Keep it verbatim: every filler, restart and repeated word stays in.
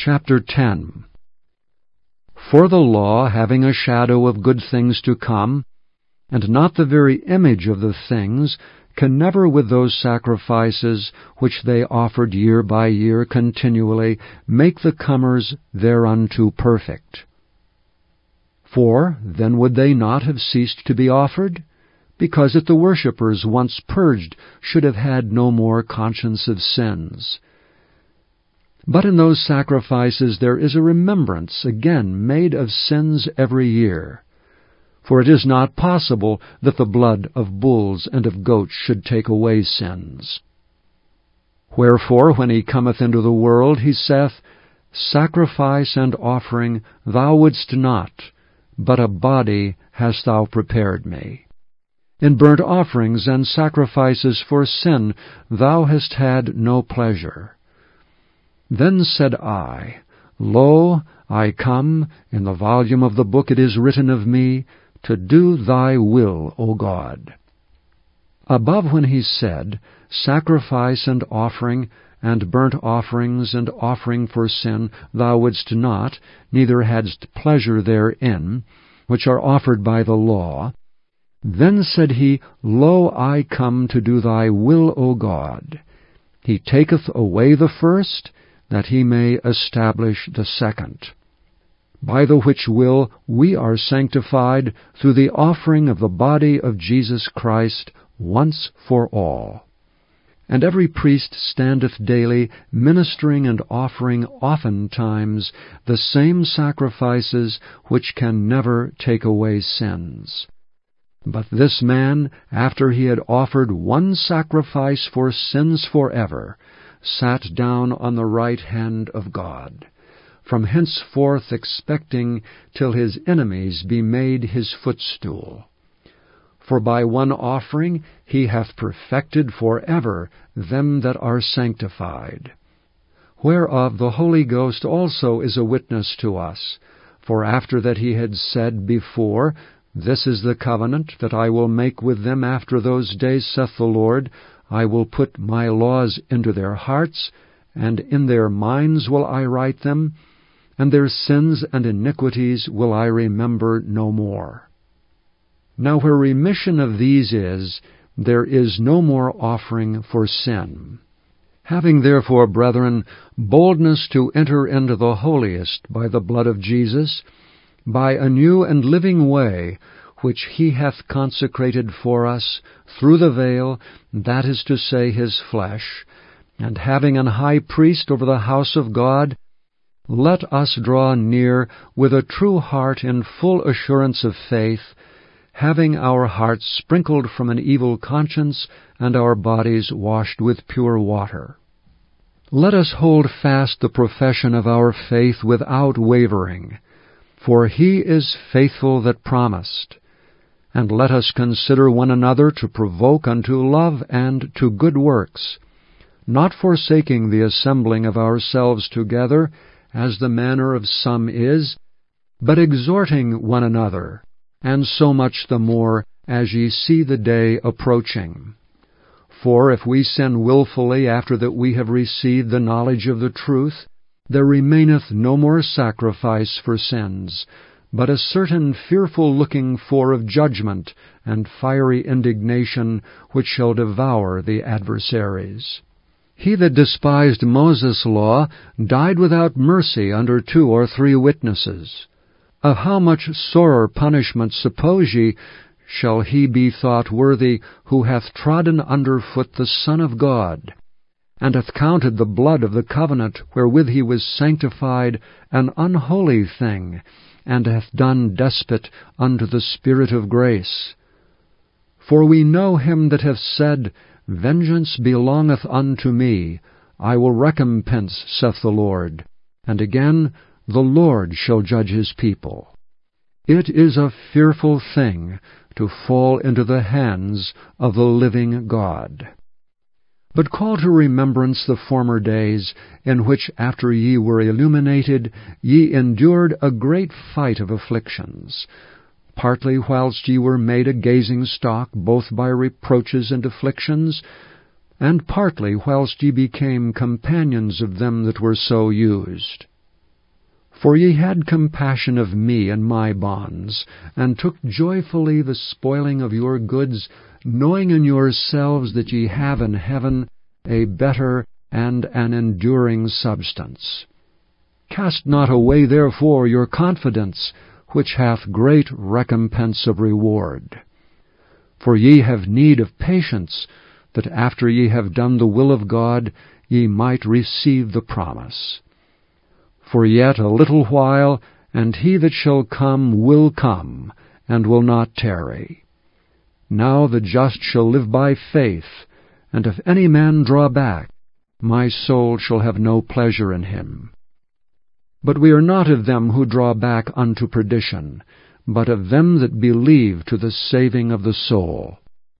Chapter ten. For the law, having a shadow of good things to come, and not the very image of the things, can never with those sacrifices which they offered year by year continually make the comers thereunto perfect. For then would they not have ceased to be offered? Because that the worshippers, once purged, should have had no more conscience of sins. But in those sacrifices there is a remembrance again made of sins every year. For it is not possible that the blood of bulls and of goats should take away sins. Wherefore, when he cometh into the world, he saith, Sacrifice and offering thou wouldst not, but a body hast thou prepared me. In burnt offerings and sacrifices for sin thou hast had no pleasure. Then said I, Lo, I come, in the volume of the book it is written of me, to do thy will, O God. Above when he said, Sacrifice and offering, and burnt offerings and offering for sin thou wouldst not, neither hadst pleasure therein, which are offered by the law, then said he, Lo, I come to do thy will, O God. He taketh away the first, that he may establish the second. By the which will we are sanctified through the offering of the body of Jesus Christ once for all. And every priest standeth daily, ministering and offering oftentimes the same sacrifices which can never take away sins. But this man, after he had offered one sacrifice for sins forever, sat down on the right hand of God, from henceforth expecting till his enemies be made his footstool. For by one offering he hath perfected forever them that are sanctified. Whereof the Holy Ghost also is a witness to us. For after that he had said before, This is the covenant that I will make with them after those days, saith the Lord, I will put my laws into their hearts, and in their minds will I write them, and their sins and iniquities will I remember no more. Now where remission of these is, there is no more offering for sin. Having therefore, brethren, boldness to enter into the holiest by the blood of Jesus, by a new and living way, which he hath consecrated for us through the veil, that is to say, his flesh, and having an high priest over the house of God, let us draw near with a true heart in full assurance of faith, having our hearts sprinkled from an evil conscience, and our bodies washed with pure water. Let us hold fast the profession of our faith without wavering, for he is faithful that promised. And let us consider one another to provoke unto love and to good works, not forsaking the assembling of ourselves together, as the manner of some is, but exhorting one another, and so much the more as ye see the day approaching. For if we sin wilfully after that we have received the knowledge of the truth, there remaineth no more sacrifice for sins, but a certain fearful looking for of judgment and fiery indignation, which shall devour the adversaries. He that despised Moses' law died without mercy under two or three witnesses. Of how much sorer punishment, suppose ye, shall he be thought worthy who hath trodden under foot the Son of God, and hath counted the blood of the covenant wherewith he was sanctified an unholy thing, and hath done despot unto the Spirit of grace? For we know him that hath said, Vengeance belongeth unto me, I will recompense, saith the Lord. And again, the Lord shall judge his people. It is a fearful thing to fall into the hands of the living God. But call to remembrance the former days, in which after ye were illuminated, ye endured a great fight of afflictions, partly whilst ye were made a gazing-stock both by reproaches and afflictions, and partly whilst ye became companions of them that were so used. For ye had compassion of me and my bonds, and took joyfully the spoiling of your goods, knowing in yourselves that ye have in heaven a better and an enduring substance. Cast not away therefore your confidence, which hath great recompense of reward. For ye have need of patience, that after ye have done the will of God, ye might receive the promise. For yet a little while, and he that shall come will come, and will not tarry. Now the just shall live by faith, and if any man draw back, my soul shall have no pleasure in him. But we are not of them who draw back unto perdition, but of them that believe to the saving of the soul.